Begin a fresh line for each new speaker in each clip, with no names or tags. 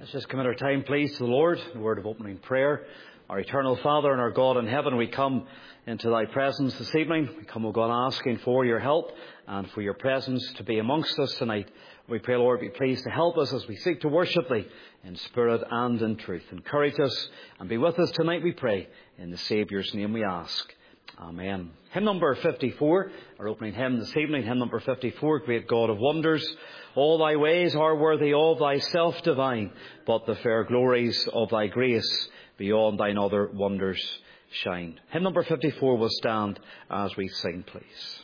Let's just commit our time, please, to the Lord, the word of opening prayer. Our eternal Father and our God in heaven, we come into thy presence this evening. We come, O God, asking for your help and for your presence to be amongst us tonight. We pray, Lord, be pleased to help us as we seek to worship thee in spirit and in truth. Encourage us and be with us tonight, we pray. In the Saviour's name we ask. Amen. Hymn number 54, our opening hymn this evening, hymn number 54, Great God of Wonders. All thy ways are worthy of thyself divine, but the fair glories of thy grace beyond thine other wonders shine. Hymn number 54 will stand as we sing, please.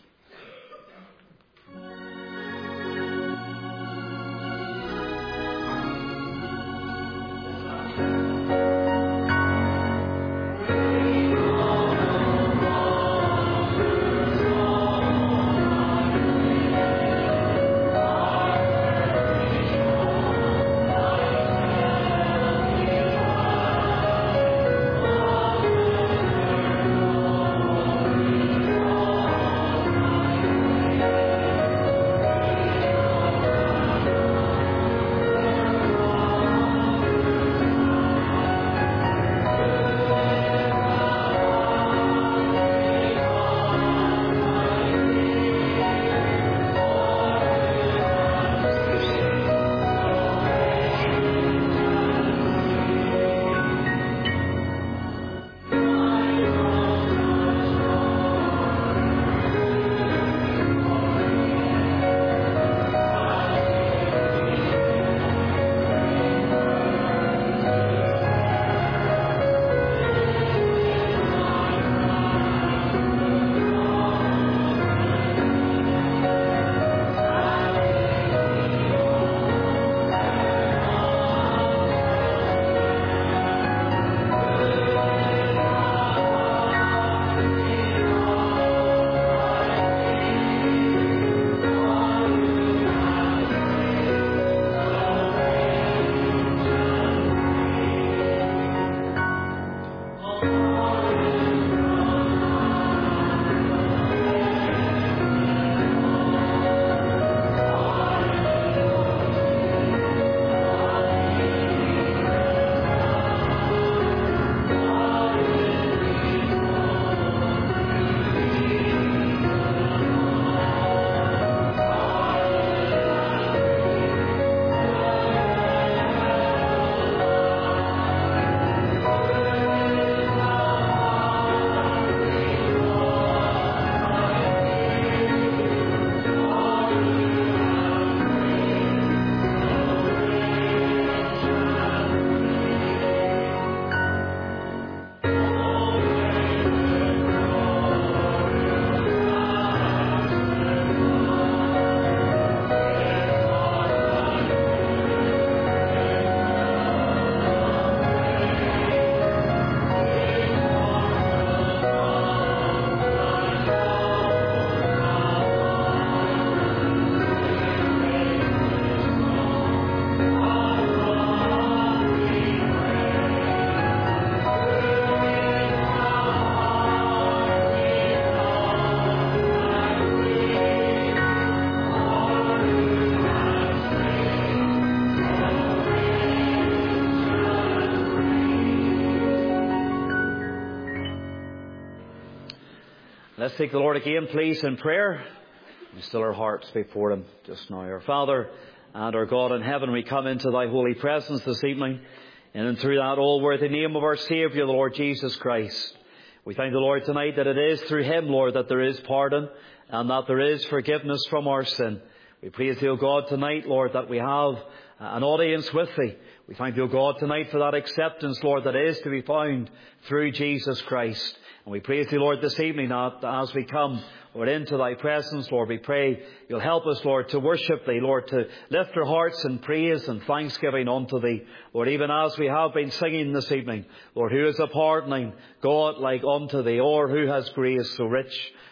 Let's take the Lord again, please, in prayer. We still our hearts before Him just now. Our Father and our God in heaven, we come into thy holy presence this evening, and through that all-worthy name of our Saviour, the Lord Jesus Christ. We thank the Lord tonight that it is through Him, Lord, that there is pardon and that there is forgiveness from our sin. We praise Thee, O God, tonight, Lord, that we have an audience with Thee. We thank Thee, O God, tonight for that acceptance, Lord, that is to be found through Jesus Christ. And we praise Thee, Lord, this evening that as we come, Lord, into Thy presence, Lord, we pray You'll help us, Lord, to worship Thee, Lord, to lift our hearts in praise and thanksgiving unto Thee. Lord, even as we have been singing this evening, Lord, who is a pardoning God like unto Thee, or who has grace so rich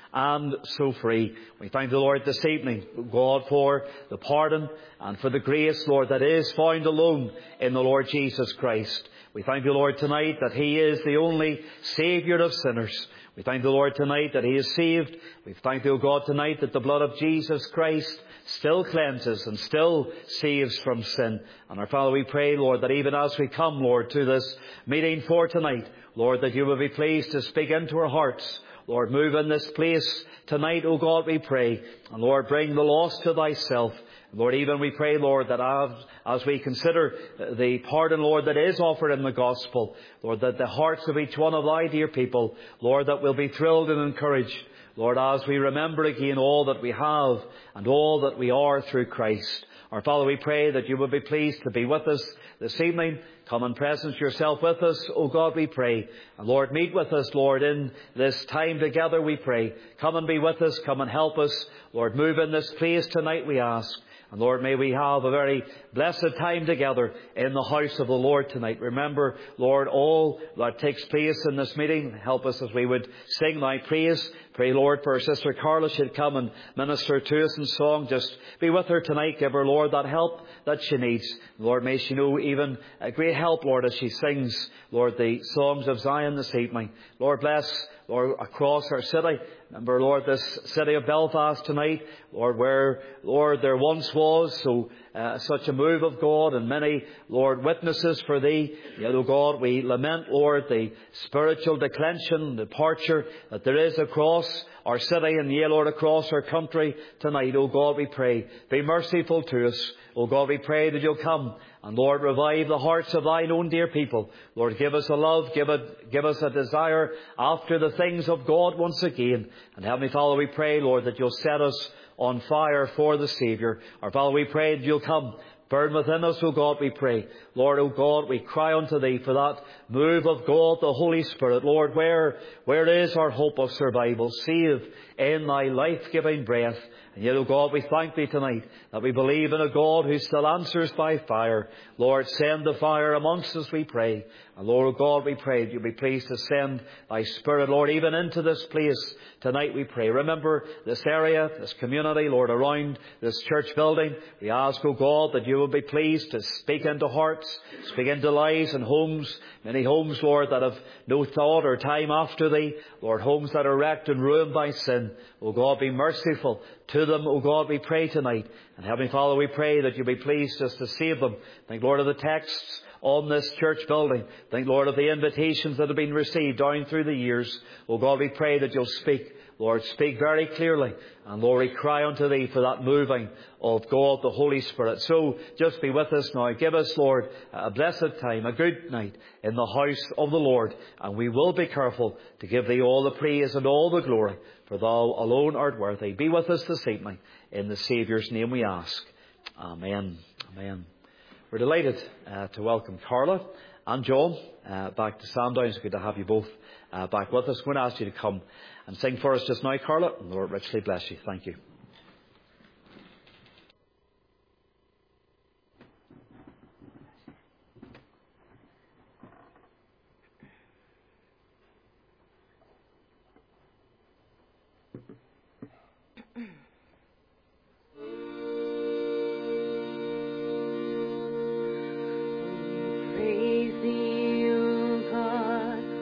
and so free. We thank the Lord this evening, God, for the pardon and for the grace, Lord, that is found alone in the Lord Jesus Christ. We thank the Lord tonight that He is the only Saviour of sinners. We thank the Lord tonight that He is saved. We thank the God tonight that the blood of Jesus Christ still cleanses and still saves from sin. And our Father, we pray, Lord, that even as we come, Lord, to this meeting for tonight, Lord, that You will be pleased to speak into our hearts. Lord, move in this place tonight, O God, we pray. And Lord, bring the lost to Thyself. Lord, even we pray, Lord, that as we consider the pardon, Lord, that is offered in the gospel, Lord, that the hearts of each one of Thy dear people, Lord, that will be thrilled and encouraged, Lord, as we remember again all that we have and all that we are through Christ. Our Father, we pray that You will be pleased to be with us this evening. Come and presence Yourself with us, O God, we pray. And Lord, meet with us, Lord, in this time together, we pray. Come and be with us. Come and help us. Lord, move in this place tonight, we ask. And Lord, may we have a very blessed time together in the house of the Lord tonight. Remember, Lord, all that takes place in this meeting. Help us as we would sing Thy praise. Pray, Lord, for our sister Carla should come and minister to us in song. Just be with her tonight. Give her, Lord, that help that she needs. Lord, may she know even a great help, Lord, as she sings, Lord, the songs of Zion this evening. Lord, bless, Lord, across our city. Remember, Lord, this city of Belfast tonight, Lord, where, Lord, there once was such a move of God and many, Lord, witnesses for Thee. Yet, O God, we lament, Lord, the spiritual declension, departure that there is across our city and, yea, Lord, across our country tonight. O God, we pray, be merciful to us. O God, we pray that You'll come and, Lord, revive the hearts of Thine own dear people. Lord, give us a love, give us a desire after the things of God once again. And Heavenly Father, we pray, Lord, that You'll set us on fire for the Saviour. Our Father, we pray that You'll come. Burn within us, O God, we pray. Lord, O God, we cry unto Thee for that move of God, the Holy Spirit. Lord, where is our hope of survival? Save in Thy life-giving breath. And yet, O God, we thank Thee tonight that we believe in a God who still answers by fire. Lord, send the fire amongst us, we pray. And Lord, O God, we pray that You'll be pleased to send Thy Spirit, Lord, even into this place tonight, we pray. Remember this area, this community, Lord, around this church building. We ask, O God, that You will be pleased to speak into hearts, speak into lives and homes. Many homes, Lord, that have no thought or time after Thee. Lord, homes that are wrecked and ruined by sin. O God, be merciful to them, O God, we pray tonight. And Heavenly Father, we pray that You'll be pleased just to save them. Thank, Lord, of the texts on this church building. Thank, Lord, of the invitations that have been received down through the years. O God, we pray that You'll speak. Lord, speak very clearly. And Lord, we cry unto Thee for that moving of God, the Holy Spirit. So just be with us now. Give us, Lord, a blessed time, a good night in the house of the Lord. And we will be careful to give Thee all the praise and all the glory, for Thou alone art worthy. Be with us this evening. In the Saviour's name we ask. Amen. Amen. We're delighted to welcome Carla and John back to Sandown. It's good to have you both back with us. I'm going to ask you to come and sing for us just now, Carla. And Lord richly bless you. Thank you.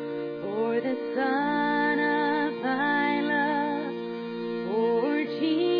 Son of Thy love, for Jesus.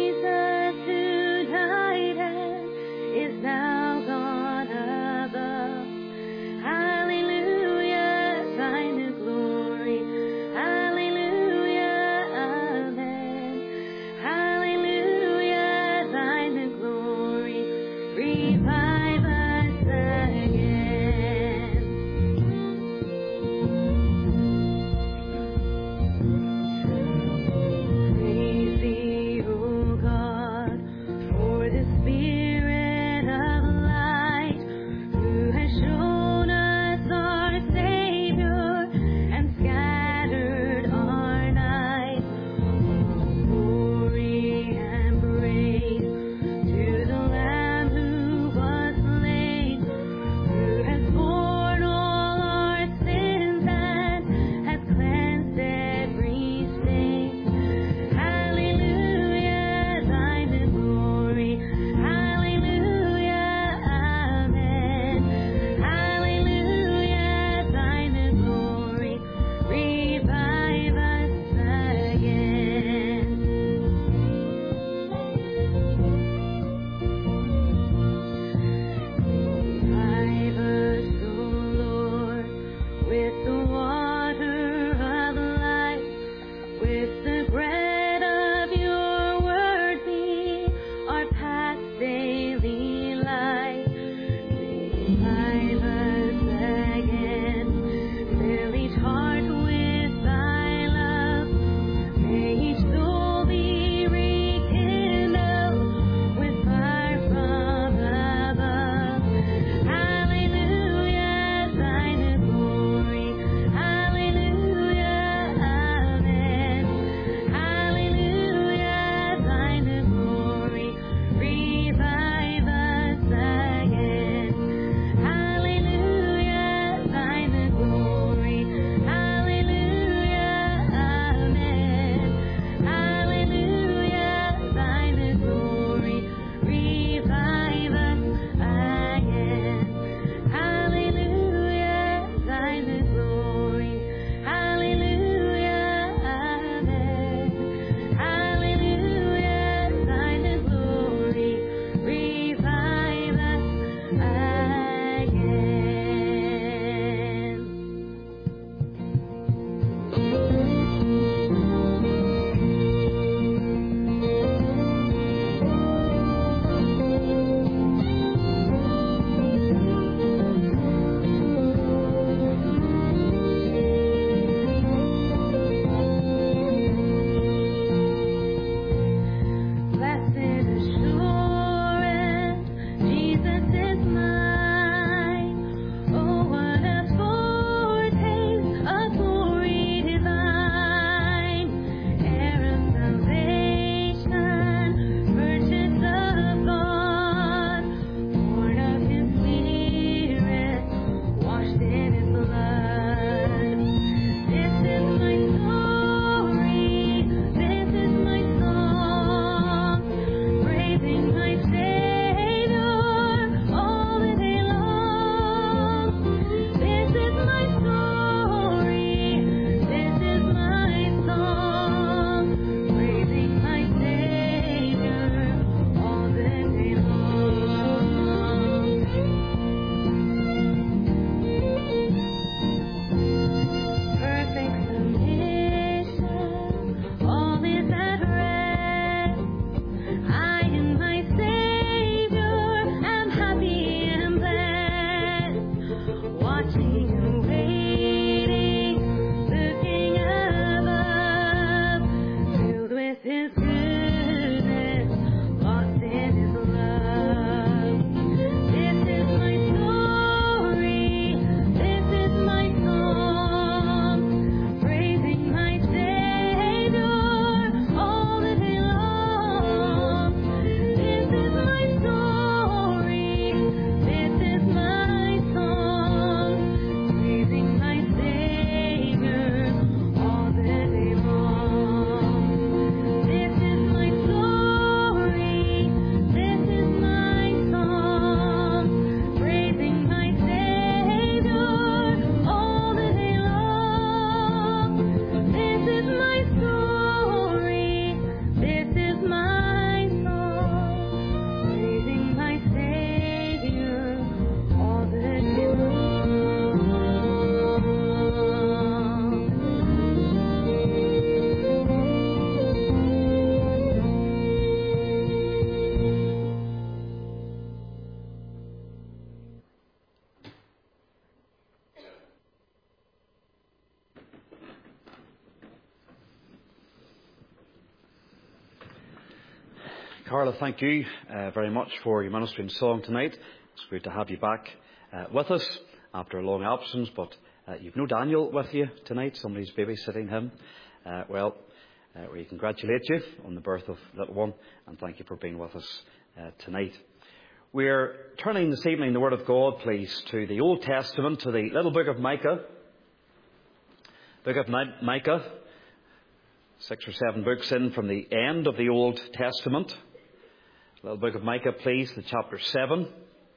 Carla, thank you very much for your ministering song tonight. It's great to have you back with us after a long absence, but you've no Daniel with you tonight. Somebody's babysitting him. We congratulate you on the birth of little one, and thank you for being with us tonight. We're turning this evening, the Word of God, please, to the Old Testament, to the little book of Micah. Book of Micah, 6 or 7 books in from the end of the Old Testament. Little book of Micah, please, the chapter 7.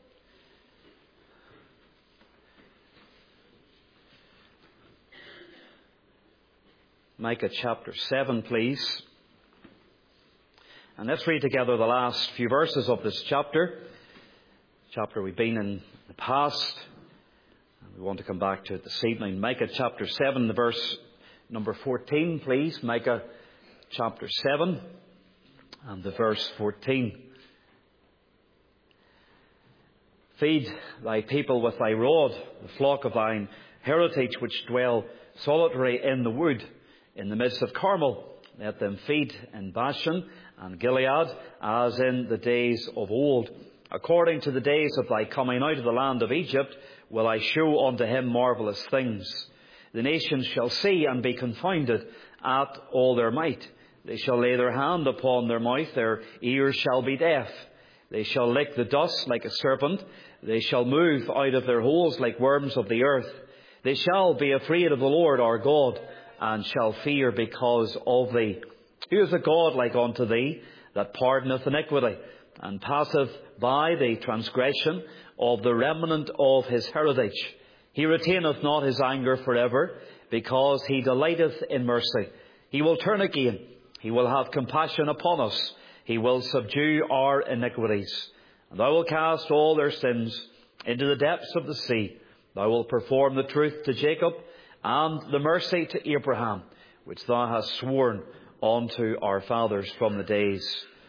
Micah chapter 7, please. And let's read together the last few verses of this chapter. Chapter we've been in the past, and we want to come back to it this evening. Micah chapter 7, the verse number 14, please. Micah chapter 7 and the verse 14. Feed thy people with thy rod, the flock of thine heritage which dwell solitary in the wood, in the midst of Carmel. Let them feed in Bashan and Gilead, as in the days of old. According to the days of thy coming out of the land of Egypt, will I show unto him marvellous things. The nations shall see and be confounded at all their might. They shall lay their hand upon their mouth, their ears shall be deaf. They shall lick the dust like a serpent. They shall move out of their holes like worms of the earth. They shall be afraid of the Lord our God, and shall fear because of thee. Who is a God like unto thee, that pardoneth iniquity, and passeth by the transgression of the remnant of his heritage? He retaineth not his anger forever, because he delighteth in mercy. He will turn again. He will have compassion upon us. He will subdue our iniquities. And thou wilt cast all their sins into the depths of the sea. Thou wilt perform the truth to Jacob, and the mercy to Abraham, which thou hast sworn unto our fathers from the days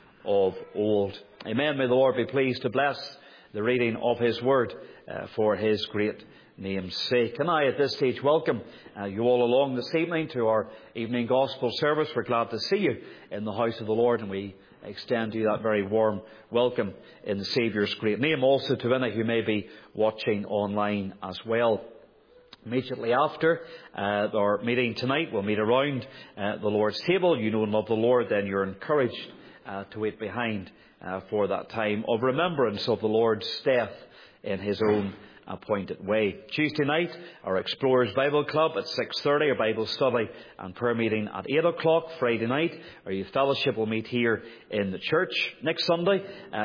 of old. Amen. May the Lord be pleased to bless the reading of his word for his great name's sake. Can I at this stage welcome you all along this evening to our evening gospel service. We're glad to see you in the house of the Lord, and we extend to you that very warm welcome in the Saviour's great name. Also to any who may be watching online as well. Immediately after our meeting tonight, we'll meet around the Lord's table. You know and love the Lord, then you're encouraged to wait behind for that time of remembrance of the Lord's death in his own appointed way. Tuesday night, our Explorers Bible Club at 6:30, our Bible study and prayer meeting at 8 o'clock. Friday night, our youth fellowship will meet here in the church. Next Sunday,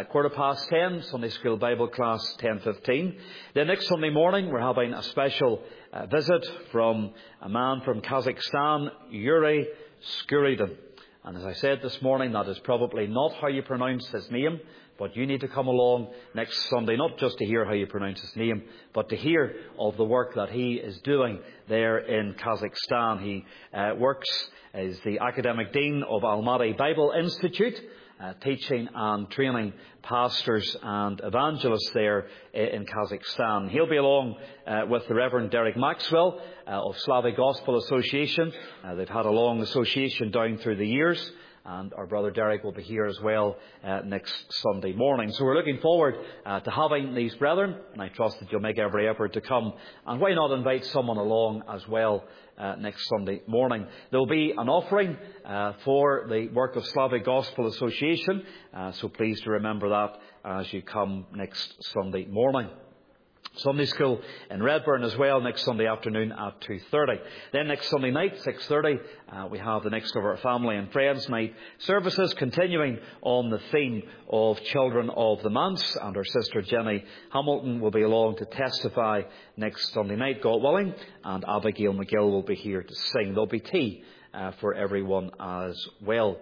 10:15, Sunday school Bible class 10:15. Then next Sunday morning, we're having a special visit from a man from Kazakhstan, Yuri Skuridin. And as I said this morning, that is probably not how you pronounce his name, but you need to come along next Sunday, not just to hear how you pronounce his name, but to hear of the work that he is doing there in Kazakhstan. He works as the Academic Dean of Almaty Bible Institute, teaching and training pastors and evangelists there in Kazakhstan. He'll be along with the Reverend Derek Maxwell of Slavic Gospel Association. They've had a long association down through the years. And our brother Derek will be here as well next Sunday morning. So we're looking forward to having these brethren, and I trust that you'll make every effort to come. And why not invite someone along as well next Sunday morning? There will be an offering for the work of Slavic Gospel Association, so please to remember that as you come next Sunday morning. Sunday school in Redburn as well next Sunday afternoon at 2:30. Then next Sunday night, 6:30, we have the next of our family and friends night services, continuing on the theme of Children of the Manse. And our sister Jenny Hamilton will be along to testify next Sunday night, God willing. And Abigail McGill will be here to sing. There'll be tea for everyone as well.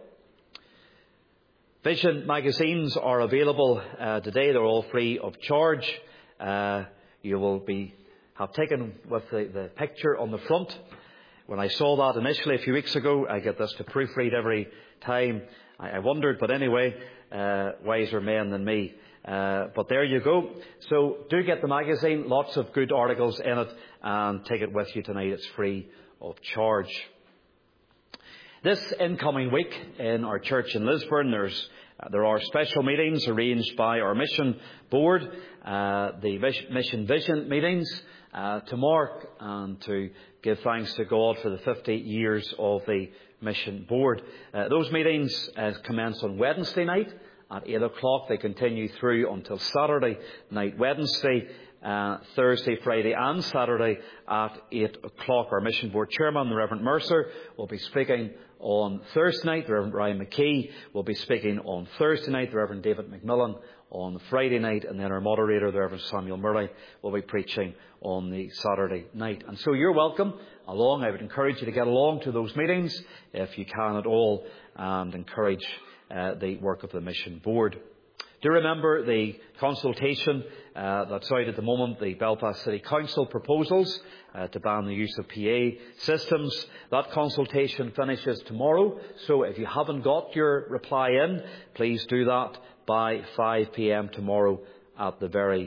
Vision magazines are available today. They're all free of charge. You will have taken with the picture on the front. When I saw that initially a few weeks ago, I get this to proofread every time. I wondered, but anyway, wiser men than me. But there you go. So do get the magazine, lots of good articles in it, and take it with you tonight. It's free of charge. This incoming week in our church in Lisburn, there are special meetings arranged by our mission board, the Mission Vision meetings, to mark and to give thanks to God for the 50 years of the mission board. Those meetings commence on Wednesday night at 8 o'clock. They continue through until Saturday night. Wednesday, Thursday, Friday and Saturday at 8 o'clock. Our mission board chairman, the Reverend Mercer, will be speaking on Thursday night. The Reverend Ryan McKee will be speaking on Thursday night. The Reverend David McMillan on Friday night. And then our moderator, the Reverend Samuel Murray, will be preaching on the Saturday night. And so you're welcome along. I would encourage you to get along to those meetings if you can at all, and encourage the work of the mission board. Do remember the consultation that's out at the moment, the Belfast City Council proposals to ban the use of PA systems. That consultation finishes tomorrow, so if you haven't got your reply in, please do that by 5 p.m. tomorrow at the very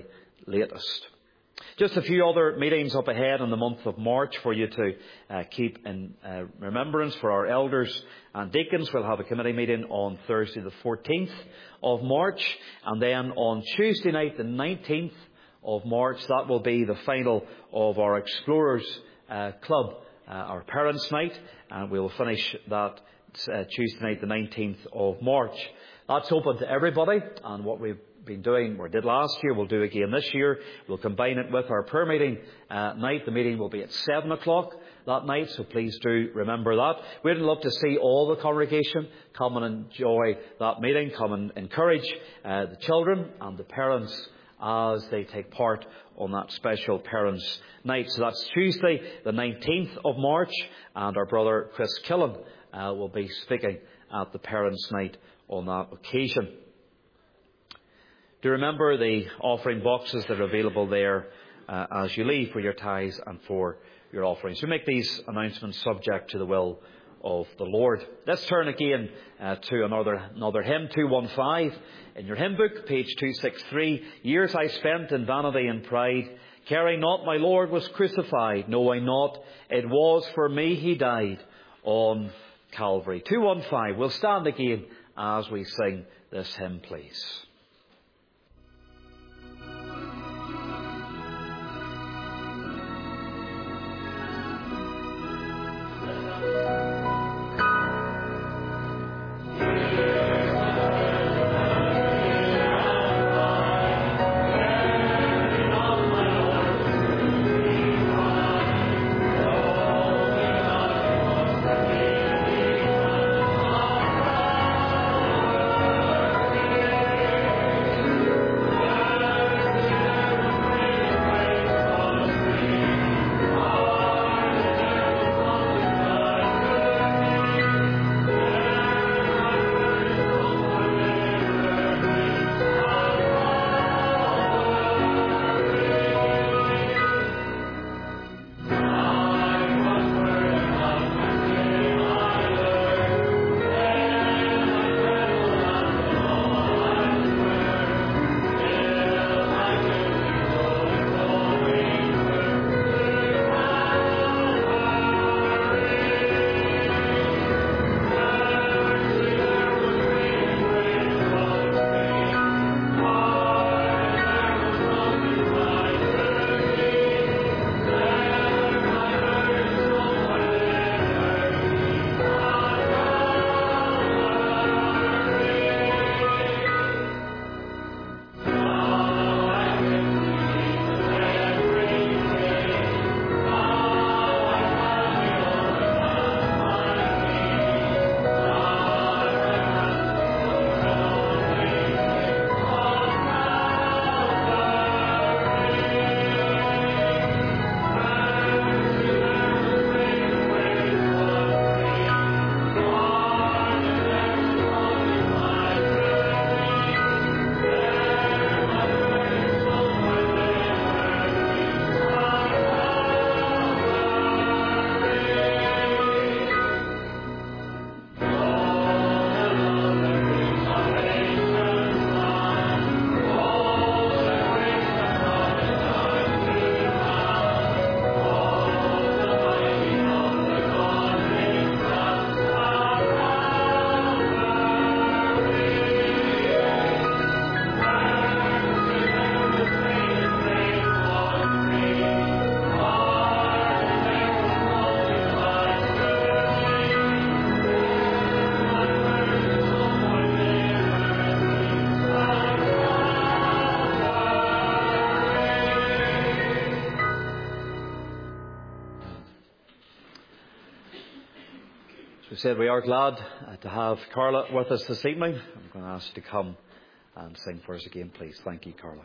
latest. Just a few other meetings up ahead in the month of March for you to keep in remembrance for our elders and deacons. We'll have a committee meeting on Thursday the 14th of March, and then on Tuesday night the 19th of March, that will be the final of our Explorers Club, our Parents' Night, and we will finish that Tuesday night the 19th of March. That's open to everybody, and what we've been doing, or did last year, we'll do again this year. We'll combine it with our prayer meeting night. The meeting will be at 7 o'clock that night, so please do remember that. We'd love to see all the congregation come and enjoy that meeting, come and encourage the children and the parents as they take part on that special Parents' Night. So that's Tuesday the 19th of March, and our brother Chris Killen will be speaking at the Parents' Night on that occasion. Do remember the offering boxes that are available there as you leave for your tithes and for your offerings. We make these announcements subject to the will of the Lord. Let's turn again to another hymn, 215. In your hymn book, page 263, Years I spent in vanity and pride, caring not my Lord was crucified, knowing not it was for me he died on Calvary. 215. We'll stand again as we sing this hymn, please. We said we are glad to have Carla with us this evening. I'm going to ask you to come and sing for us again, please. Thank you, Carla.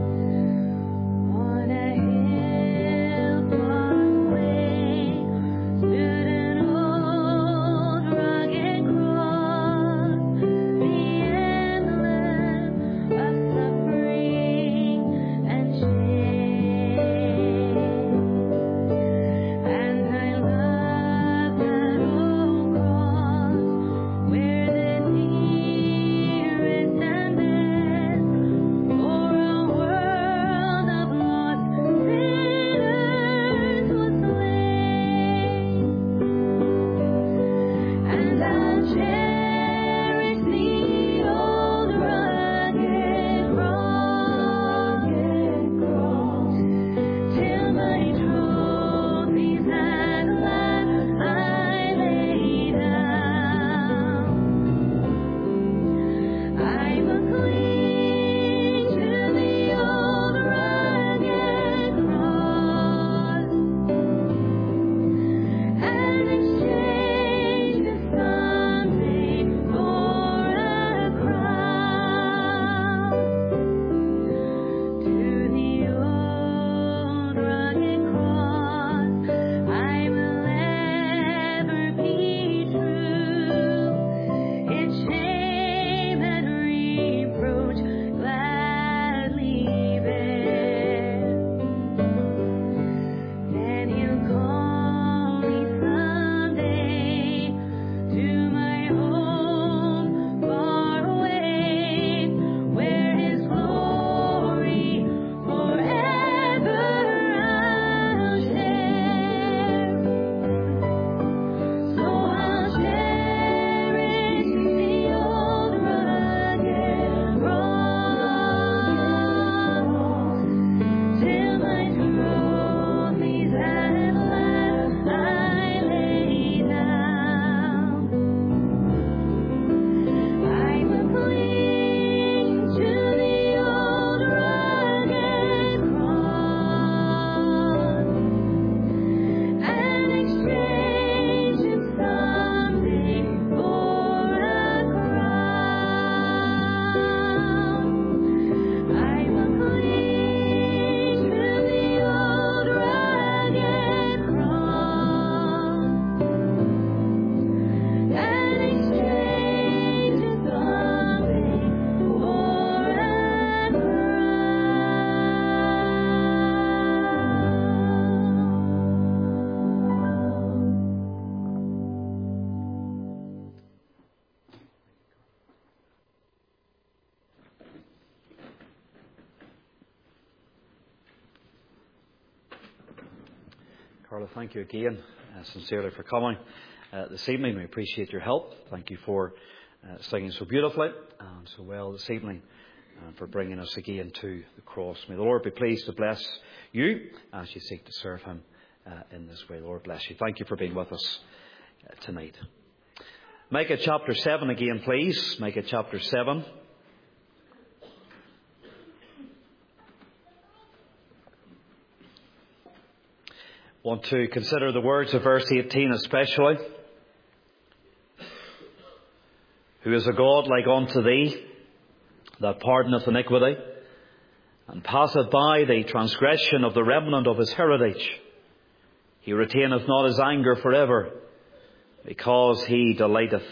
On a hill far away,
Carla, thank you again sincerely for coming this evening. We appreciate your help. Thank you for singing so beautifully and so well this evening, and for bringing us again to the cross. May the Lord be pleased to bless you as you seek to serve Him in this way. Lord bless you. Thank you for being with us tonight. Micah chapter 7 again, please. Micah chapter 7. Want to consider the words of verse 18 especially. Who is a God like unto thee, that pardoneth iniquity, and passeth by the transgression of the remnant of his heritage. He retaineth not his anger forever, because he delighteth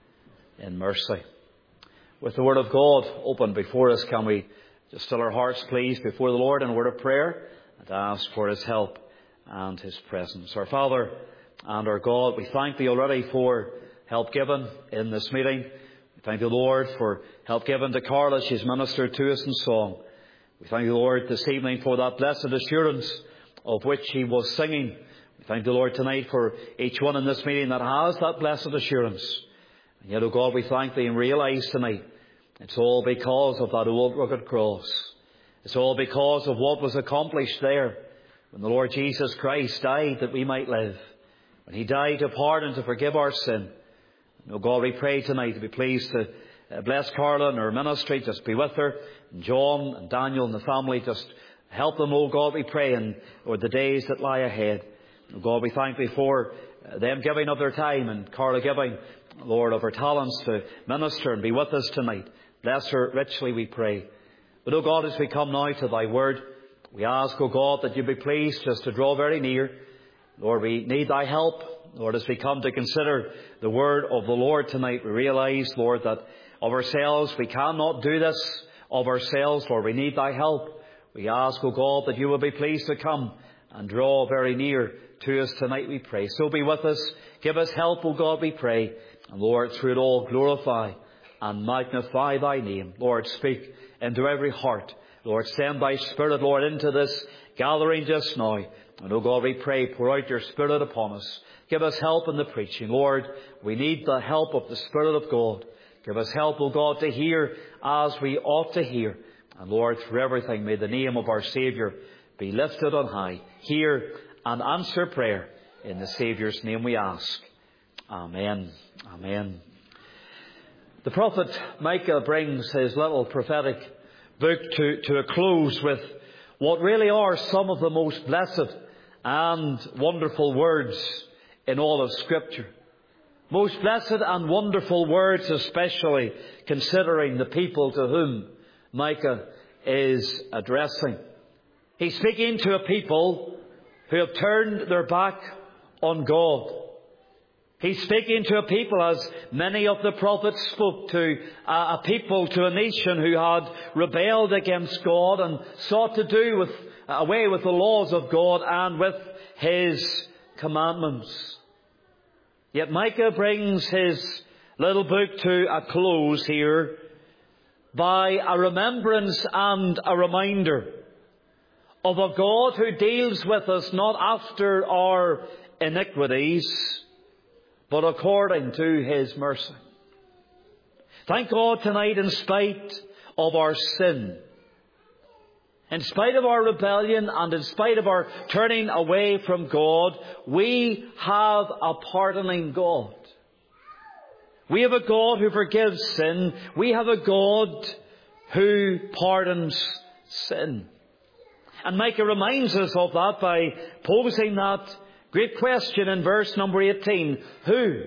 in mercy. With the word of God open before us, can we just still our hearts, please, before the Lord in a word of prayer, and ask for His help and His presence. Our Father and our God, we thank Thee already for help given in this meeting. We thank Thee, Lord, for help given to Carla. She's ministered to us in song. We thank Thee, Lord, this evening for that blessed assurance of which she was singing. We thank Thee, Lord, tonight for each one in this meeting that has that blessed assurance. And yet, O God, we thank Thee and realise tonight it's all because of that old rugged cross. It's all because of what was accomplished there when the Lord Jesus Christ died that we might live. When He died to pardon, to forgive our sin. And, O God, we pray tonight to be pleased to bless Carla and her ministry. Just be with her. And John and Daniel and the family, just help them, O God, we pray, in the days that lie ahead. O God, we thank Thee for them giving of their time and Carla giving, Lord, of her talents to minister and be with us tonight. Bless her richly, we pray. But, O God, as we come now to Thy word, we ask, O God, that You be pleased just to draw very near. Lord, we need Thy help. Lord, as we come to consider the word of the Lord tonight, we realise, Lord, that of ourselves we cannot do this of ourselves. Lord, we need Thy help. We ask, O God, that You will be pleased to come and draw very near to us tonight, we pray. So be with us. Give us help, O God, we pray. And Lord, through it all, glorify and magnify Thy name. Lord, speak into every heart. Lord, send Thy Spirit, Lord, into this gathering just now. And, O God, we pray, pour out Your Spirit upon us. Give us help in the preaching. Lord, we need the help of the Spirit of God. Give us help, O God, to hear as we ought to hear. And, Lord, through everything, may the name of our Saviour be lifted on high. Hear and answer prayer. In the Saviour's name we ask. Amen. Amen. The prophet Micah brings his little prophetic book to a close with what really are some of the most blessed and wonderful words in all of Scripture. Most blessed and wonderful words, especially considering the people to whom Micah is addressing. He's speaking to a people who have turned their back on God. He's speaking to a people, as many of the prophets spoke to, a people, to a nation who had rebelled against God and sought to do away with the laws of God and with His commandments. Yet Micah brings his little book to a close here by a remembrance and a reminder of a God who deals with us not after our iniquities, but according to His mercy. Thank God tonight, in spite of our sin, in spite of our rebellion, and in spite of our turning away from God, we have a pardoning God. We have a God who forgives sin. We have a God who pardons sin. And Micah reminds us of that by posing that great question in verse number 18. Who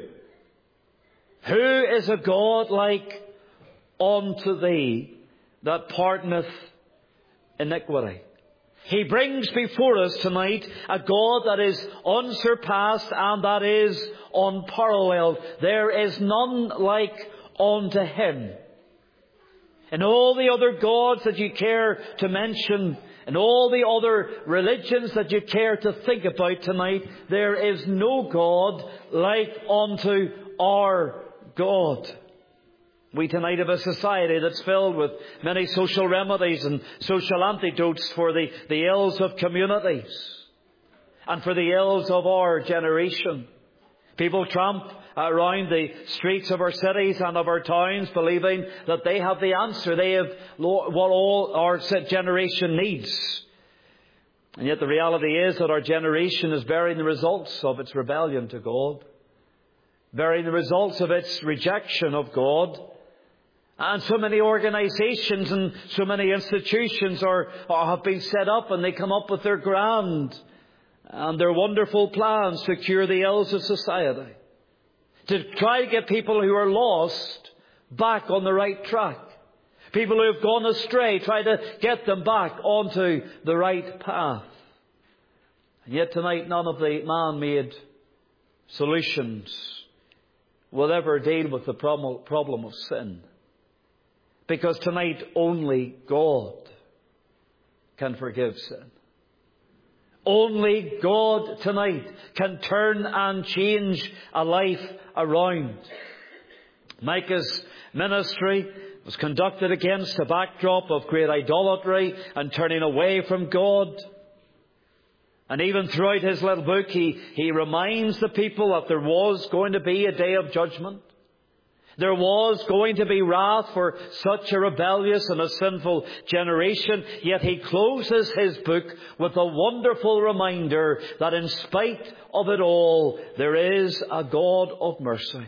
is a God like unto thee, that pardoneth iniquity? He brings before us tonight a God that is unsurpassed and that is unparalleled. There is none like unto Him. And all the other gods that you care to mention, and all the other religions that you care to think about tonight, there is no God like unto our God. We tonight have a society that's filled with many social remedies and social antidotes for the ills of communities. and for the ills of our generation. People tramp around the streets of our cities and of our towns believing that they have the answer. They have what all our generation needs. And yet the reality is that our generation is bearing the results of its rebellion to God, bearing the results of its rejection of God. And so many organizations and so many institutions have been set up, and they come up with their grand and their wonderful plans to cure the ills of society, to try to get people who are lost back on the right track. People who have gone astray, try to get them back onto the right path. And yet tonight, none of the man-made solutions will ever deal with the problem of sin. Because tonight, only God can forgive sin. Only God tonight can turn and change a life around. Micah's ministry was conducted against a backdrop of great idolatry and turning away from God. And even throughout his little book, he reminds the people that there was going to be a day of judgment. There was going to be wrath for such a rebellious and a sinful generation. Yet he closes his book with a wonderful reminder that in spite of it all, there is a God of mercy.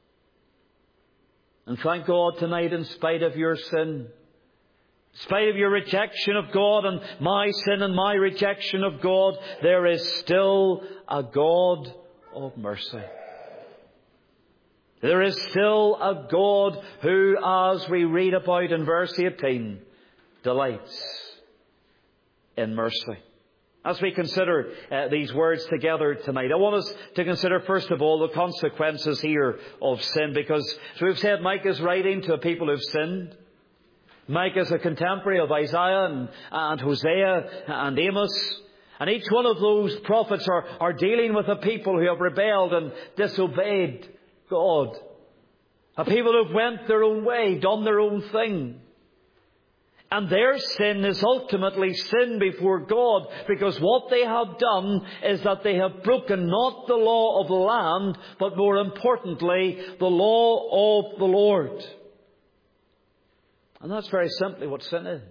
And thank God tonight, in spite of your sin, in spite of your rejection of God and my sin and my rejection of God, there is still a God of mercy. There is still a God who, as we read about in verse 18, delights in mercy. As we consider these words together tonight, I want us to consider first of all the consequences here of sin, because as we've said, Micah is writing to a people who've sinned. Micah is a contemporary of Isaiah and Hosea and Amos. And each one of those prophets are dealing with a people who have rebelled and disobeyed God. A people who've went their own way, done their own thing. And their sin is ultimately sin before God, because what they have done is that they have broken not the law of the land, but more importantly, the law of the Lord. And that's very simply what sin is.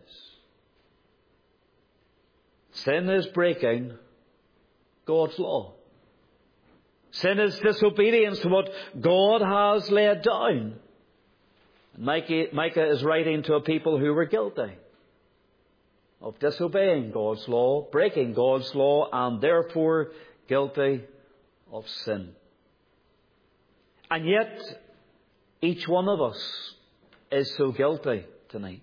Sin is breaking God's law. Sin is disobedience to what God has laid down. Micah is writing to a people who were guilty of disobeying God's law, breaking God's law, and therefore guilty of sin. And yet, each one of us is so guilty tonight.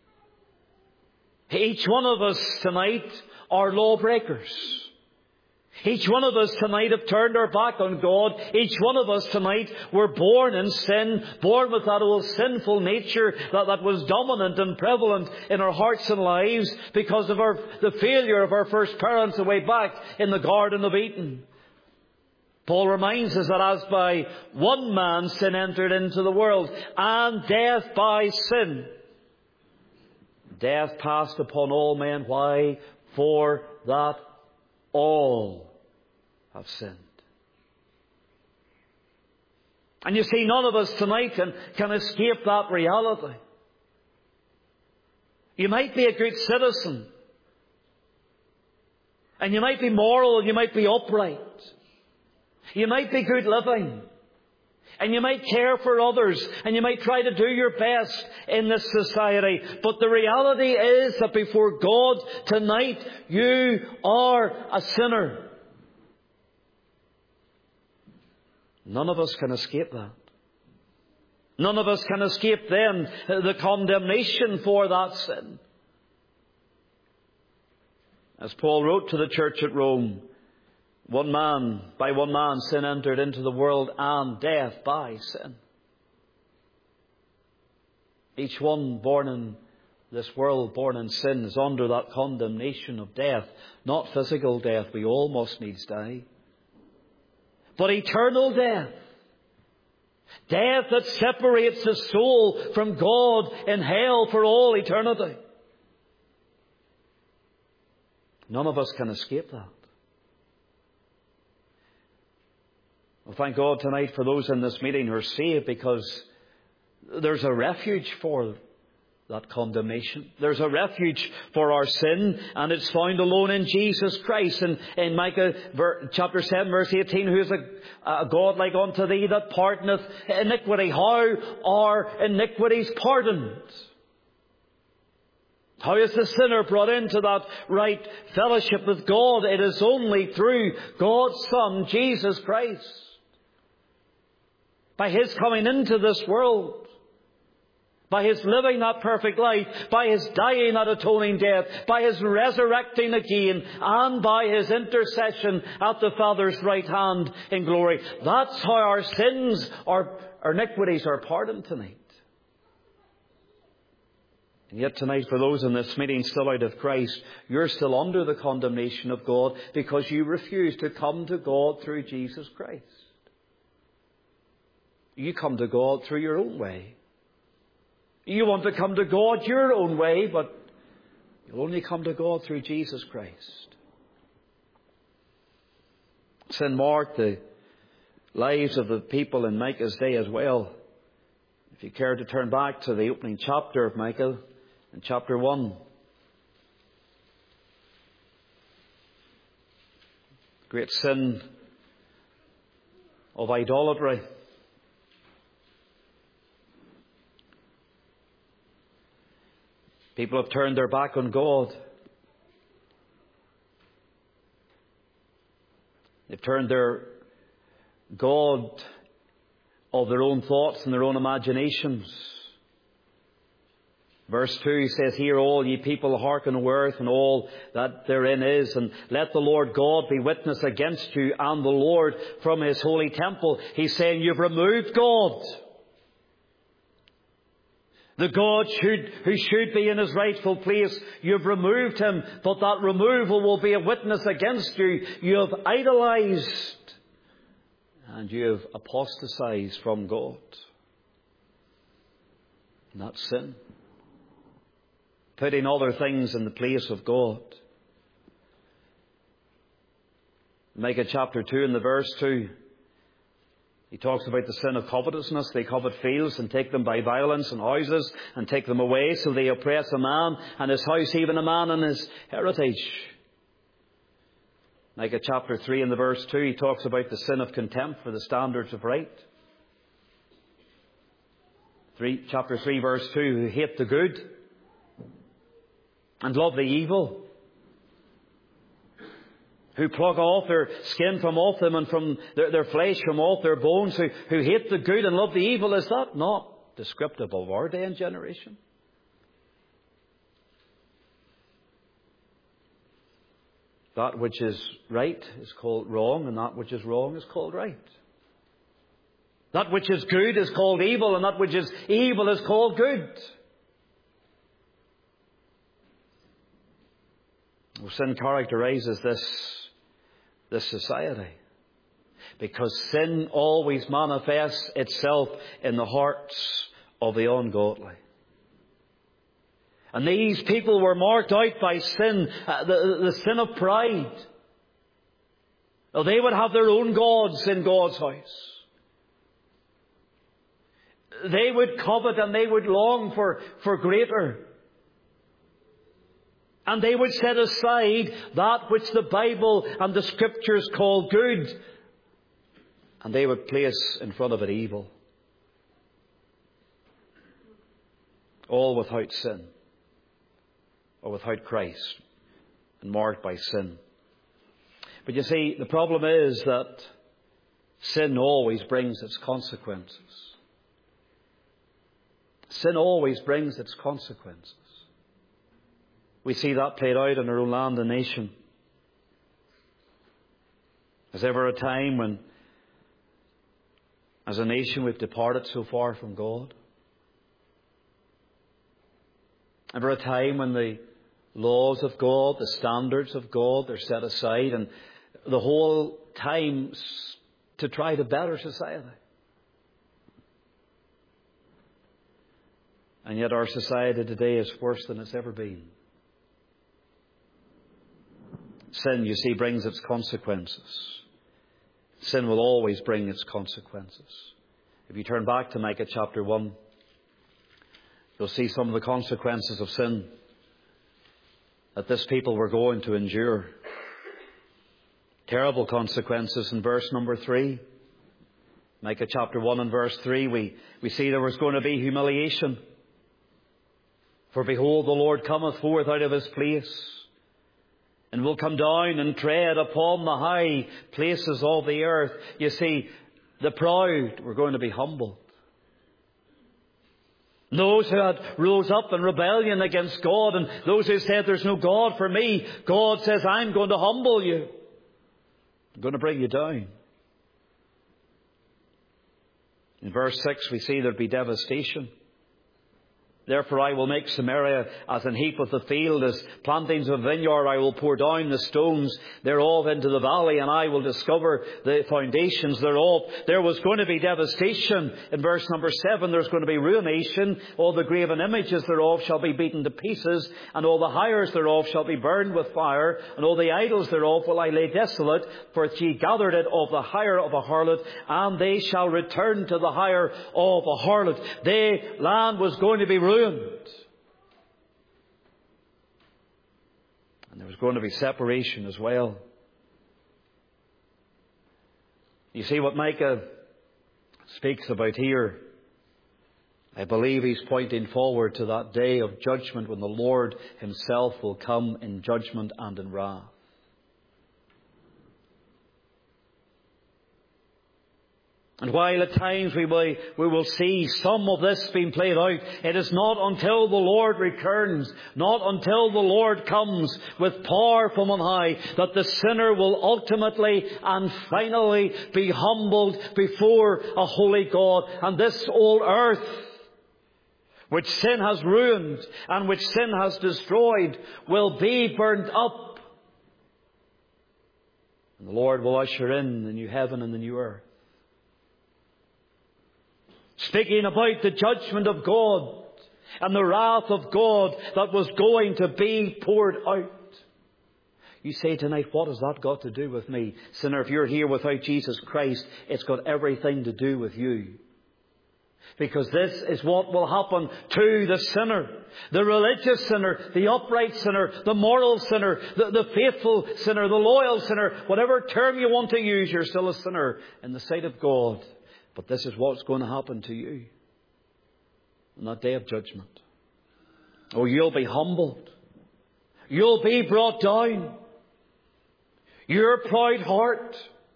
Each one of us tonight are lawbreakers. Each one of us tonight have turned our back on God. Each one of us tonight were born in sin, born with that old sinful nature that was dominant and prevalent in our hearts and lives because of the failure of our first parents away back in the Garden of Eden. Paul reminds us that as by one man sin entered into the world, and death by sin, death passed upon all men. Why? For that all have sinned. And you see, none of us tonight can escape that reality. You might be a good citizen, and you might be moral, and you might be upright. You might be good living, and you might care for others, and you might try to do your best in this society. But the reality is that before God tonight, you are a sinner. None of us can escape that. None of us can escape then the condemnation for that sin. As Paul wrote to the church at Rome, by one man sin entered into the world, and death by sin. Each one born in this world, born in sin, is under that condemnation of death. Not physical death, we all must needs die, but eternal death. Death that separates the soul from God in hell for all eternity. None of us can escape that. Well, thank God tonight for those in this meeting who are saved, because there's a refuge for that condemnation. There's a refuge for our sin, and it's found alone in Jesus Christ. And in Micah chapter 7 verse 18, who is a God like unto thee that pardoneth iniquity? How are iniquities pardoned? How is the sinner brought into that right fellowship with God? It is only through God's Son, Jesus Christ. By His coming into this world, by His living that perfect life, by His dying that atoning death, by His resurrecting again, and by His intercession at the Father's right hand in glory. That's how our sins, our iniquities are pardoned tonight. And yet tonight, for those in this meeting still out of Christ, you're still under the condemnation of God because you refuse to come to God through Jesus Christ. You come to God through your own way. You want to come to God your own way, but you'll only come to God through Jesus Christ. Sin marked the lives of the people in Micah's day as well. If you care to turn back to the opening chapter of Micah, in chapter 1. Great sin of idolatry. People have turned their back on God. They've turned their God of their own thoughts and their own imaginations. Verse 2 says, Hear all ye people, hearken o earth, and all that therein is, and let the Lord God be witness against you, and the Lord from His holy temple. He's saying, you've removed God. The God who should be in His rightful place, you've removed Him, but that removal will be a witness against you. You have idolized, and you have apostatized from God. And that's sin. Putting other things in the place of God. Micah chapter 2 in the verse 2. He talks about the sin of covetousness. They covet fields and take them by violence, and houses and take them away. So they oppress a man and his house, even a man and his heritage. Micah chapter 3 in the verse 2, he talks about the sin of contempt for the standards of right. Chapter 3 verse 2, who hate the good and love the evil, who pluck off their skin from off them and from their flesh from off their bones, who hate the good and love the evil. Is that not descriptive of our day and generation? That which is right is called wrong, and that which is wrong is called right. That which is good is called evil, and that which is evil is called good. Sin characterizes this society, because sin always manifests itself in the hearts of the ungodly. And these people were marked out by sin, the sin of pride. Now, they would have their own gods in God's house. They would covet and they would long for greater. And they would set aside that which the Bible and the Scriptures call good, and they would place in front of it evil. All without sin, or without Christ, and marked by sin. But you see, the problem is that sin always brings its consequences. Sin always brings its consequences. We see that played out in our own land and nation. Is ever a time when, as a nation, we've departed so far from God? Ever a time when the laws of God, the standards of God, are set aside, and the whole time to try to better society? And yet our society today is worse than it's ever been. Sin, you see, brings its consequences. Sin will always bring its consequences. If you turn back to Micah chapter 1, you'll see some of the consequences of sin that this people were going to endure. Terrible consequences in verse number 3. Micah chapter 1 and verse 3, we see there was going to be humiliation. For behold, the Lord cometh forth out of his place, and will come down and tread upon the high places of the earth. You see, the proud were going to be humbled. Those who had rose up in rebellion against God, and those who said, there's no God for me, God says, I'm going to humble you. I'm going to bring you down. In verse 6 we see there'd be devastation. Therefore I will make Samaria as an heap of the field, as plantings of a vineyard. I will pour down the stones thereof into the valley, and I will discover the foundations thereof. There was going to be devastation. In verse number 7, there's going to be ruination. All the graven images thereof shall be beaten to pieces, and all the hires thereof shall be burned with fire, and all the idols thereof will I lay desolate, for ye gathered it of the hire of a harlot, and they shall return to the hire of a harlot. The land was going to be ruined. And there was going to be separation as well. You see what Micah speaks about here? I believe he's pointing forward to that day of judgment when the Lord himself will come in judgment and in wrath. And while at times we will see some of this being played out, it is not until the Lord returns, not until the Lord comes with power from on high, that the sinner will ultimately and finally be humbled before a holy God. And this old earth, which sin has ruined and which sin has destroyed, will be burnt up. And the Lord will usher in the new heaven and the new earth. Speaking about the judgment of God and the wrath of God that was going to be poured out. You say tonight, what has that got to do with me? Sinner, if you're here without Jesus Christ, it's got everything to do with you. Because this is what will happen to the sinner. The religious sinner, the upright sinner, the moral sinner, the faithful sinner, the loyal sinner. Whatever term you want to use, you're still a sinner in the sight of God. But this is what's going to happen to you on that day of judgment. Oh, you'll be humbled. You'll be brought down. Your proud heart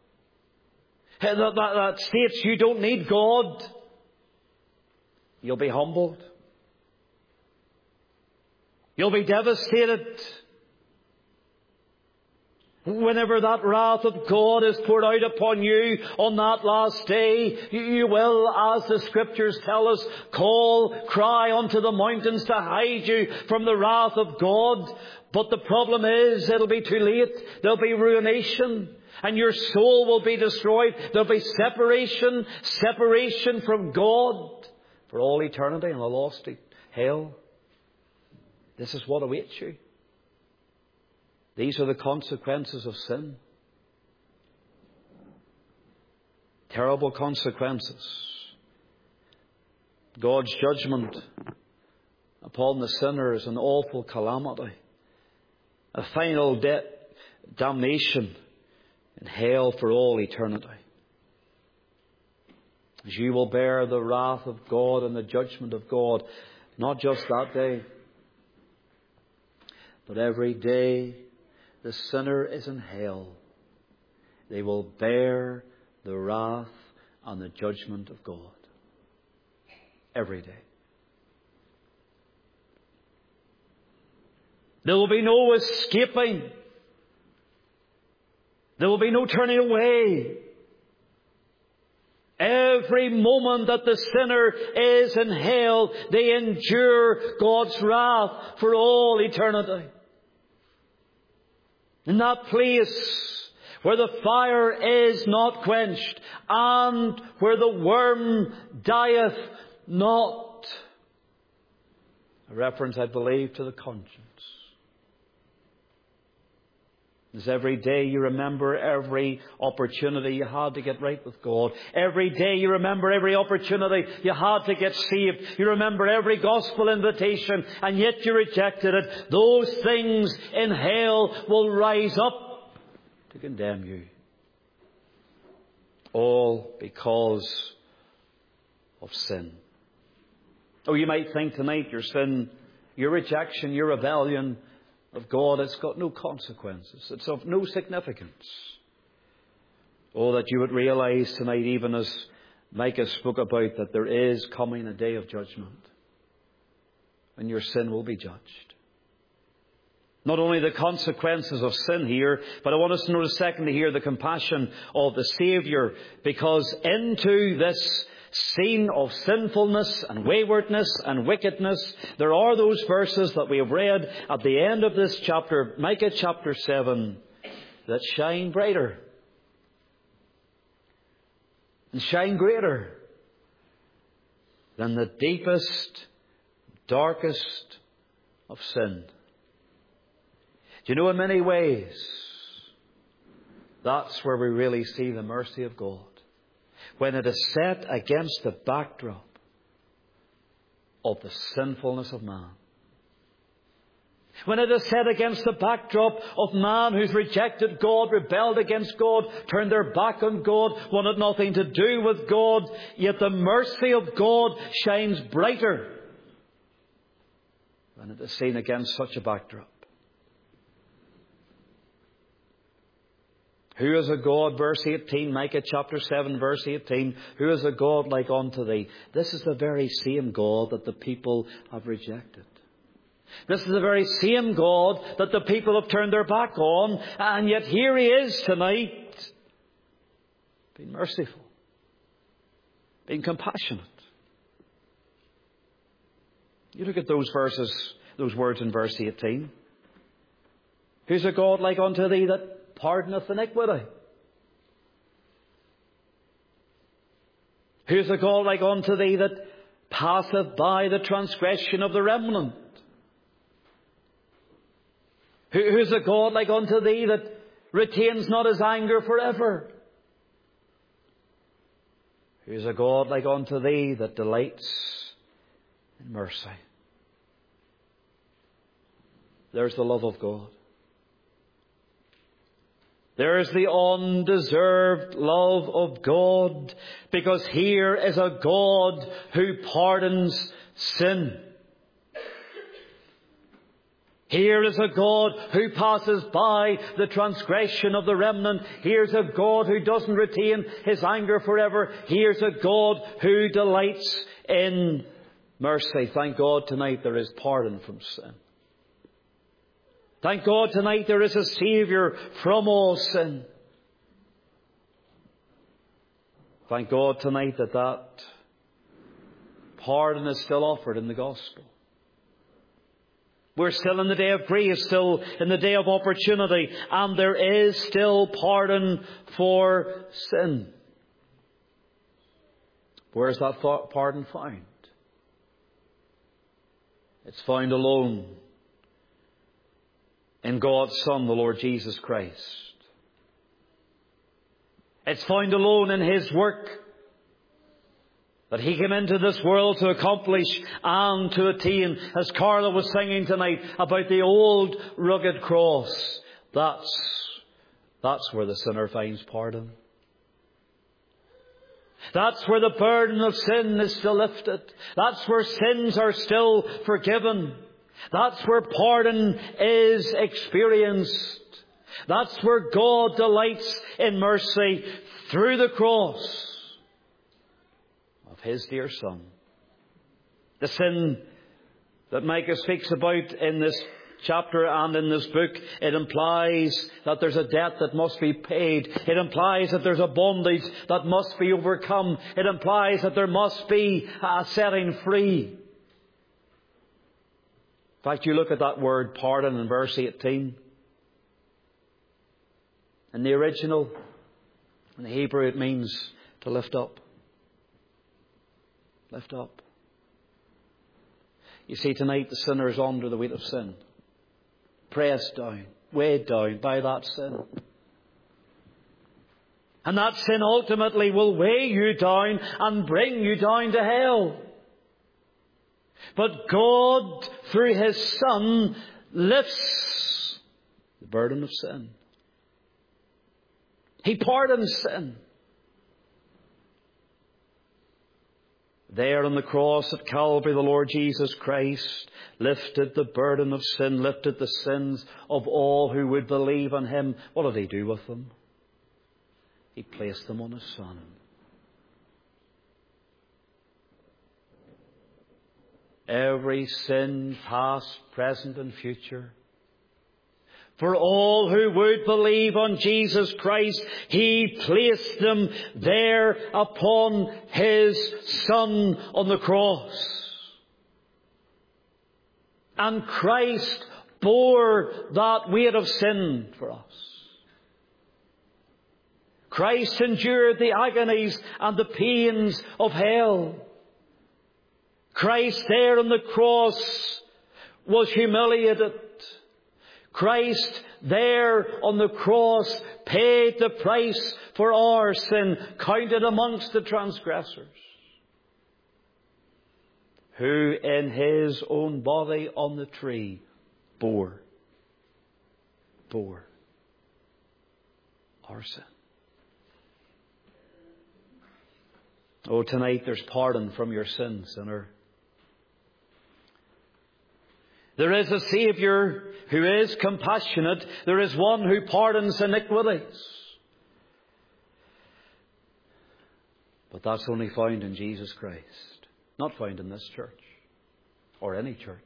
that states you don't need God, you'll be humbled. You'll be devastated. Whenever that wrath of God is poured out upon you on that last day, you will, as the Scriptures tell us, cry unto the mountains to hide you from the wrath of God. But the problem is, it'll be too late. There'll be ruination, and your soul will be destroyed. There'll be separation from God for all eternity in a lost hell. This is what awaits you. These are the consequences of sin. Terrible consequences. God's judgment upon the sinner is an awful calamity. A final damnation in hell for all eternity. As you will bear the wrath of God and the judgment of God, not just that day, but every day the sinner is in hell, they will bear the wrath and the judgment of God. Every day. There will be no escaping. There will be no turning away. Every moment that the sinner is in hell, they endure God's wrath for all eternity. In that place where the fire is not quenched and where the worm dieth not. A reference, I believe, to the conscience. As every day you remember every opportunity you had to get right with God. Every day you remember every opportunity you had to get saved. You remember every gospel invitation, and yet you rejected it. Those things in hell will rise up to condemn you. All because of sin. Oh, you might think tonight your sin, your rejection, your rebellion of God, it's got no consequences. It's of no significance. Oh, that you would realize tonight, even as Micah spoke about, that there is coming a day of judgment when your sin will be judged. Not only the consequences of sin here, but I want us to notice secondly here the compassion of the Saviour, because into this scene of sinfulness and waywardness and wickedness, there are those verses that we have read at the end of this chapter, Micah chapter 7, that shine brighter and shine greater than the deepest, darkest of sin. Do you know, in many ways, that's where we really see the mercy of God. When it is set against the backdrop of the sinfulness of man. When it is set against the backdrop of man who's rejected God, rebelled against God, turned their back on God, wanted nothing to do with God, yet the mercy of God shines brighter when it is seen against such a backdrop. Who is a God, verse 18, Micah chapter 7, verse 18, who is a God like unto thee? This is the very same God that the people have rejected. This is the very same God that the people have turned their back on, and yet here He is tonight, being merciful, being compassionate. You look at those verses, those words in verse 18. Who's a God like unto thee that pardoneth iniquity? Who is a God like unto thee that passeth by the transgression of the remnant? Who is a God like unto thee that retains not His anger forever? Who is a God like unto thee that delights in mercy? There's the love of God. There is the undeserved love of God, because here is a God who pardons sin. Here is a God who passes by the transgression of the remnant. Here's a God who doesn't retain His anger forever. Here's a God who delights in mercy. Thank God tonight there is pardon from sin. Thank God tonight there is a Saviour from all sin. Thank God tonight that pardon is still offered in the gospel. We're still in the day of grace, still in the day of opportunity, and there is still pardon for sin. Where is that pardon found? It's found alone in God's Son, the Lord Jesus Christ. It's found alone in His work that He came into this world to accomplish and to attain. As Carla was singing tonight about the old rugged cross, that's where the sinner finds pardon. That's where the burden of sin is still lifted. That's where sins are still forgiven. That's where pardon is experienced. That's where God delights in mercy through the cross of His dear Son. The sin that Micah speaks about in this chapter and in this book, it implies that there's a debt that must be paid. It implies that there's a bondage that must be overcome. It implies that there must be a setting free. In fact, you look at that word pardon in verse 18. In the original, in the Hebrew, it means to lift up. Lift up. You see, tonight the sinner is under the weight of sin. Pressed down. weighed down by that sin. And that sin ultimately will weigh you down and bring you down to hell. But God, through His Son, lifts the burden of sin. He pardons sin. There on the cross at Calvary, the Lord Jesus Christ lifted the burden of sin, lifted the sins of all who would believe on Him. What did He do with them? He placed them on His Son. Every sin, past, present and future. For all who would believe on Jesus Christ, He placed them there upon His Son on the cross. And Christ bore that weight of sin for us. Christ endured the agonies and the pains of hell. Christ there on the cross was humiliated. Christ there on the cross paid the price for our sin, counted amongst the transgressors, who in His own body on the tree bore our sin. Oh, tonight there's pardon from your sin, sinner. There is a Saviour who is compassionate. There is one who pardons iniquities. But that's only found in Jesus Christ. Not found in this church. Or any church.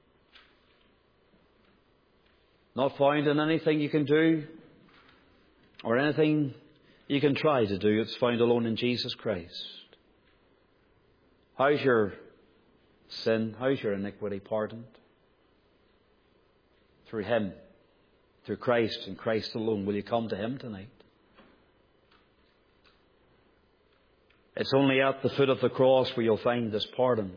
Not found in anything you can do. Or anything you can try to do. It's found alone in Jesus Christ. How's your sin? How's your iniquity pardoned? Through Him, through Christ and Christ alone. Will you come to Him tonight? It's only at the foot of the cross where you'll find this pardon.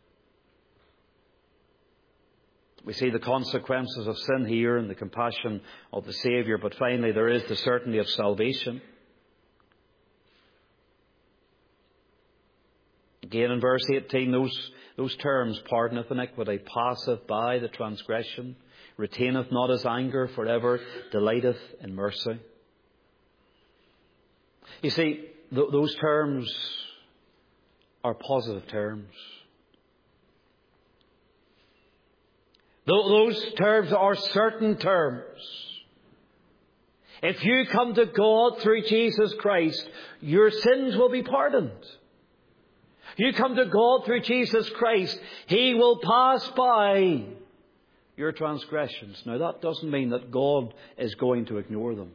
We see the consequences of sin here and the compassion of the Saviour, but finally there is the certainty of salvation. Again in verse 18, those terms, pardoneth iniquity, passeth by the transgression, retaineth not His anger forever, delighteth in mercy. You see, those terms are positive terms. Those terms are certain terms. If you come to God through Jesus Christ, your sins will be pardoned. You come to God through Jesus Christ, He will pass by your transgressions. Now that doesn't mean that God is going to ignore them.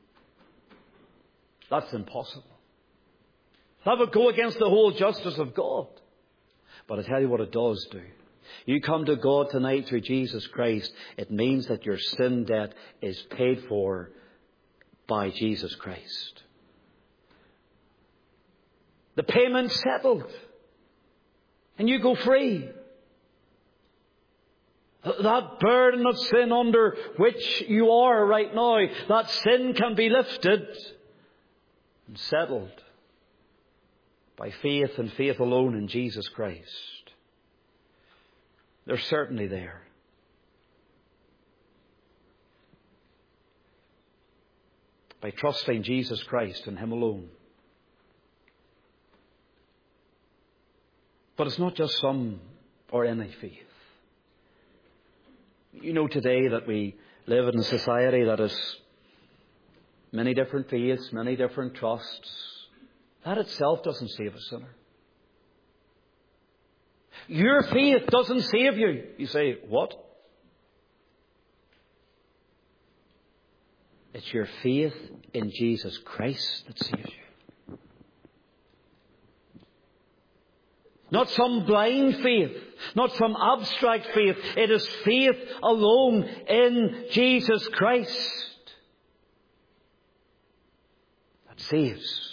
That's impossible. That would go against the whole justice of God. But I tell you what it does do. You come to God tonight through Jesus Christ, it means that your sin debt is paid for by Jesus Christ. The payment's settled. And you go free. That burden of sin under which you are right now, that sin can be lifted and settled by faith and faith alone in Jesus Christ. They're certainly there. By trusting Jesus Christ and Him alone. But it's not just some or any faith. You know today that we live in a society that has many different faiths, many different trusts. That itself doesn't save a sinner. Your faith doesn't save you. You say, what? It's your faith in Jesus Christ that saves you. Not some blind faith, not some abstract faith. It is faith alone in Jesus Christ that saves.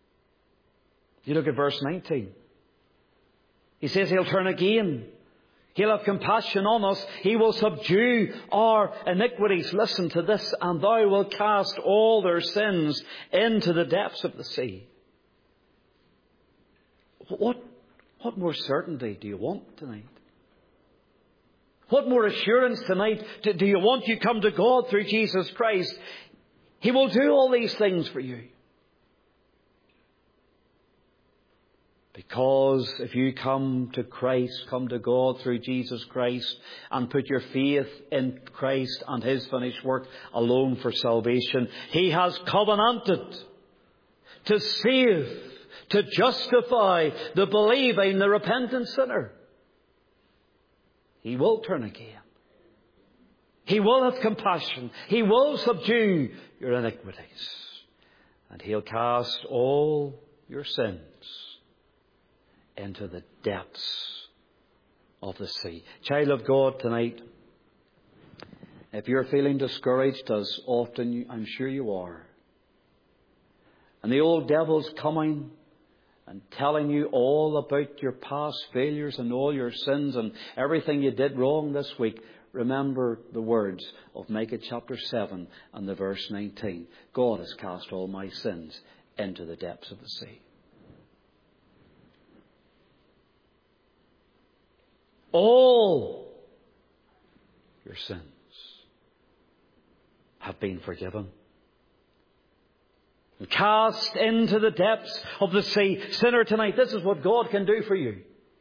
You look at verse 19. He says He'll turn again. He'll have compassion on us. He will subdue our iniquities. Listen to this. And thou wilt cast all their sins into the depths of the sea. What more certainty do you want tonight? What more assurance tonight do you want? You come to God through Jesus Christ. He will do all these things for you. Because if you come to Christ, come to God through Jesus Christ and put your faith in Christ and His finished work alone for salvation, He has covenanted to save, to justify the believing, the repentant sinner. He will turn again. He will have compassion. He will subdue your iniquities. And He'll cast all your sins into the depths of the sea. Child of God, tonight, if you're feeling discouraged, as often I'm sure you are, and the old devil's coming and telling you all about your past failures and all your sins and everything you did wrong this week, remember the words of Micah chapter 7 and the verse 19. God has cast all my sins into the depths of the sea. All your sins have been forgiven. And cast into the depths of the sea. Sinner, tonight, this is what God can do for you.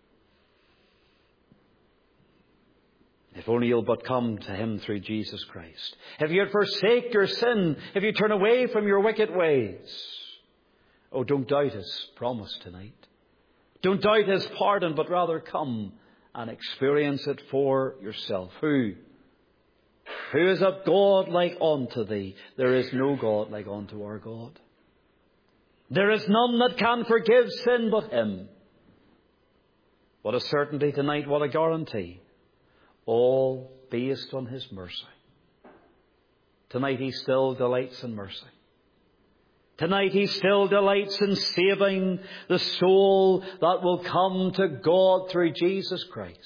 If only you'll but come to Him through Jesus Christ. If you'd forsake your sin, if you turn away from your wicked ways, oh, don't doubt His promise tonight. Don't doubt His pardon, but rather come and experience it for yourself. Who is a God like unto thee? There is no God like unto our God. There is none that can forgive sin but Him. What a certainty tonight, what a guarantee. All based on His mercy. Tonight He still delights in mercy. Tonight He still delights in saving the soul that will come to God through Jesus Christ.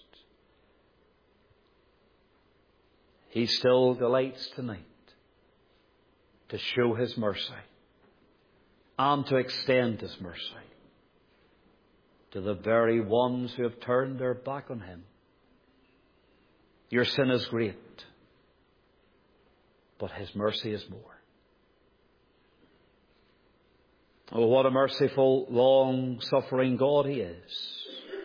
He still delights tonight to show His mercy and to extend His mercy to the very ones who have turned their back on Him. Your sin is great, but His mercy is more. Oh, what a merciful, long-suffering God He is.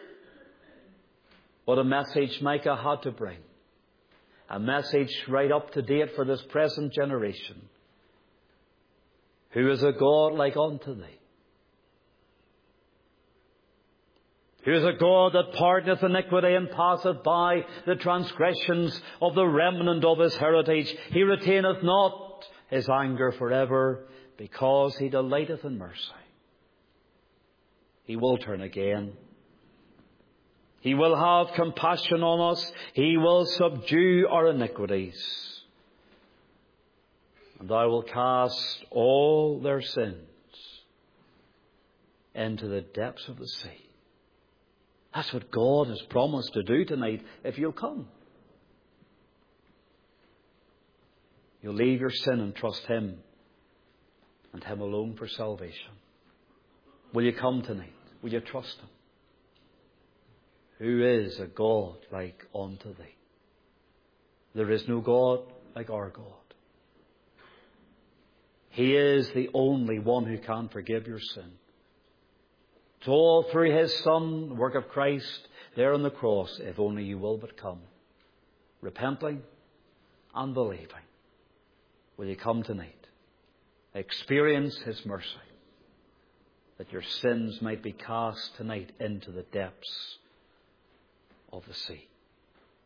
What a message Micah had to bring. A message right up to date for this present generation. Who is a God like unto thee? Who is a God that pardoneth iniquity and passeth by the transgressions of the remnant of His heritage? He retaineth not His anger forever, because He delighteth in mercy. He will turn again. He will have compassion on us. He will subdue our iniquities. And thou wilt cast all their sins into the depths of the sea. That's what God has promised to do tonight if you'll come. You'll leave your sin and trust Him and Him alone for salvation. Will you come tonight? Will you trust Him? Who is a God like unto thee? There is no God like our God. He is the only one who can forgive your sin. It's all through His Son, the work of Christ, there on the cross, if only you will but come, repenting and believing. Will you come tonight? Experience His mercy, that your sins might be cast tonight into the depths of the sea.